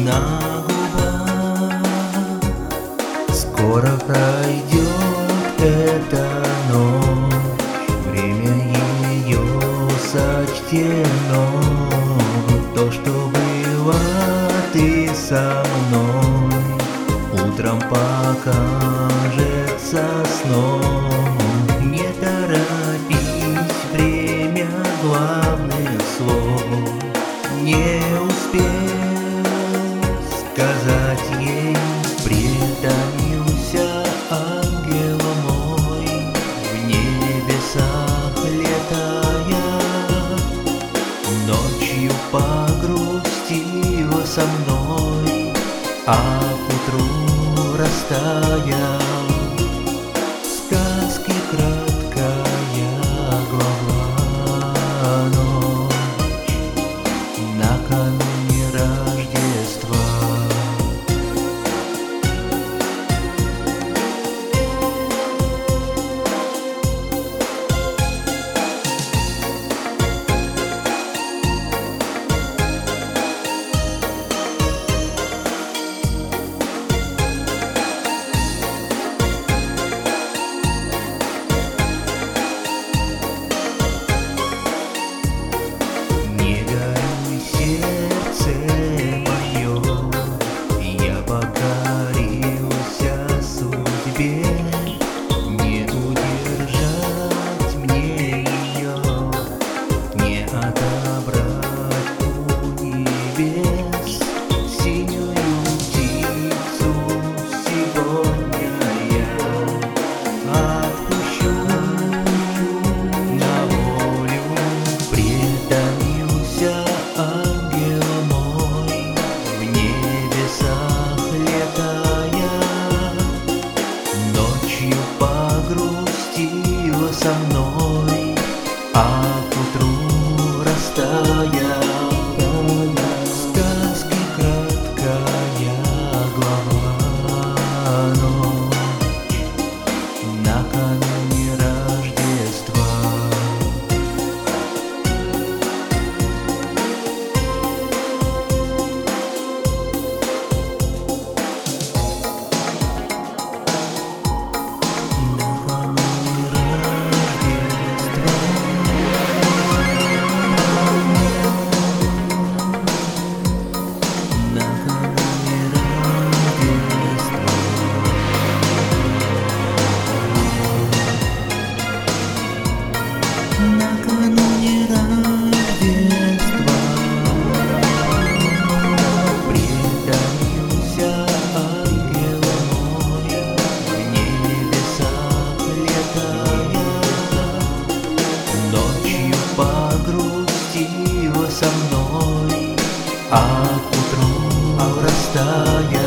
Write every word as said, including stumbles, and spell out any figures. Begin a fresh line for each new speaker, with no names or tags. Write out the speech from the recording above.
на губах. Скоро пройдет эта ночь, время ее сочтено. То, что было ты со мной, утром покажется сном. Не торопись, время главных слов. Не успел сказать ей, притомился ангел мой, в небесах летая. Ночью погрустила со мной, а к утру растаял. Сказки краткая глава, ночь накануне Рождества. Не удержать мне ее, не отобрать у небес. Синюю птицу сегодня я отпущу на волю. Притомился ангел мой, в небесах летая. Ночью погрустила со мной, а к утру растаял. Сказки краткая глава, ночь накануне Рождества. Накануне Рождества притомился ангел мой, в небесах летая. Ночью погрустила со мной, а к утру растаял.